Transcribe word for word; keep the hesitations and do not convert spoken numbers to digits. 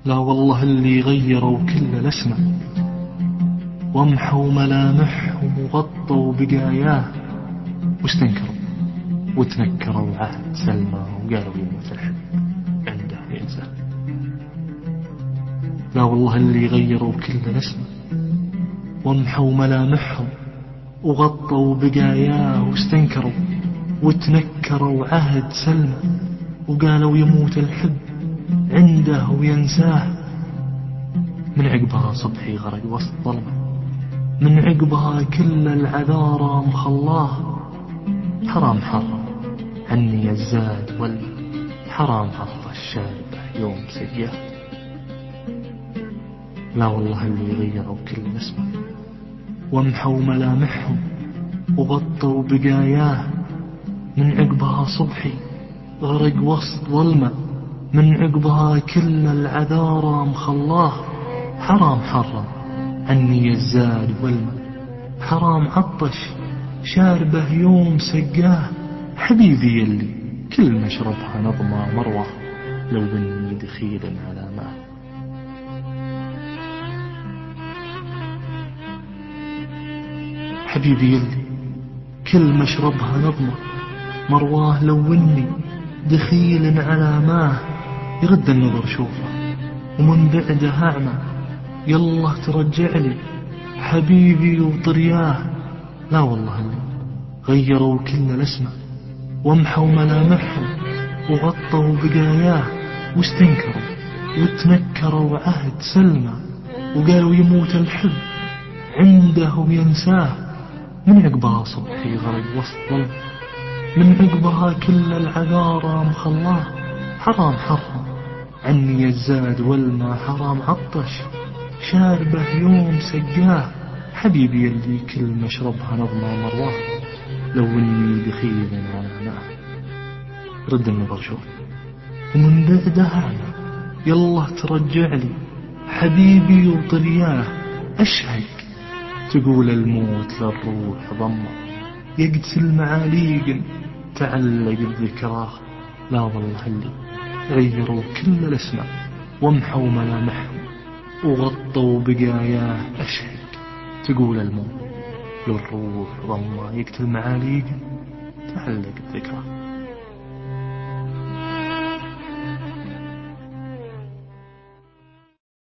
لا والله اللي غيروا كل الاسماء وامحوا ملامحهم وغطوا بقاياه واستنكروا وتنكروا عهد سلمى وقالوا يموت الحب عنده ينزل. لا والله اللي غيروا كل الاسماء وامحوا ملامحهم وغطوا بقاياه واستنكروا وتنكروا عهد سلمى وقالوا يموت الحب عنده وينساه. من عقبها صبحي غرق وسط ظلمه، من عقبها كل العذارى مخلاه. حرام حرام عني الزاد والماء، حرام عطى الشاربة يوم سقاه. لا والله اللي غيروا كل اسمه وامحوا ملامحهم وغطوا بقاياه، من عقبها صبحي غرق وسط ظلمه، من عقبها كل العذارى مخلاه. حرام حرام عني الزاد والماء، حرام عطش شاربه يوم سقاه. حبيبي يلي كل مشربها نظمة مروة، لو بني دخيل على ماء. حبيبي يلي كل مشربها نظمة مرواه، لو اني دخيل على ماه. يغد النظر شوفه ومن بعده أعمى، يلا ترجع لي حبيبي وطرياه. لا والله اللي غيروا كل الاسماء وامحوا ملامحهم وغطوا بقاياه واستنكروا وتنكروا عهد سلمى وقالوا يموت الحب عنده وينساه. من عقبها صبحي غرق وسط ظلم، من عقبها كل العذارى مخلاه. حرام حرام عني الزاد والما، حرام عطش شاربه يوم سقاه. حبيبي يلي كل مشربها نظمة مرواه، لو اني دخيل على ماء. رد النظر شوف ومن بعدها أعمى، يلا ترجع لي حبيبي وطرياه. أشهق تقول الموت للروح ضمه، يقتل معاليق تعلق بذكراه. لا والله اللي غيروا كل الاسماء وامحوا ملامحهم وغطوا بقاياه. أشهق تقول الموت للروح ضمه، يقتل معاليق تعلق بذكراه.